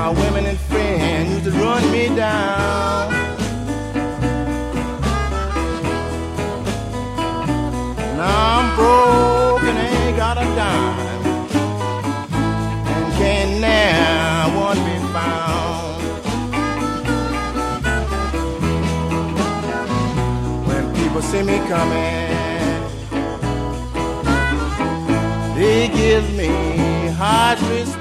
women and friends used to run me down. Now I'm broke and ain't got a dime, and can't now one be found. When people see me coming, they give me high respect.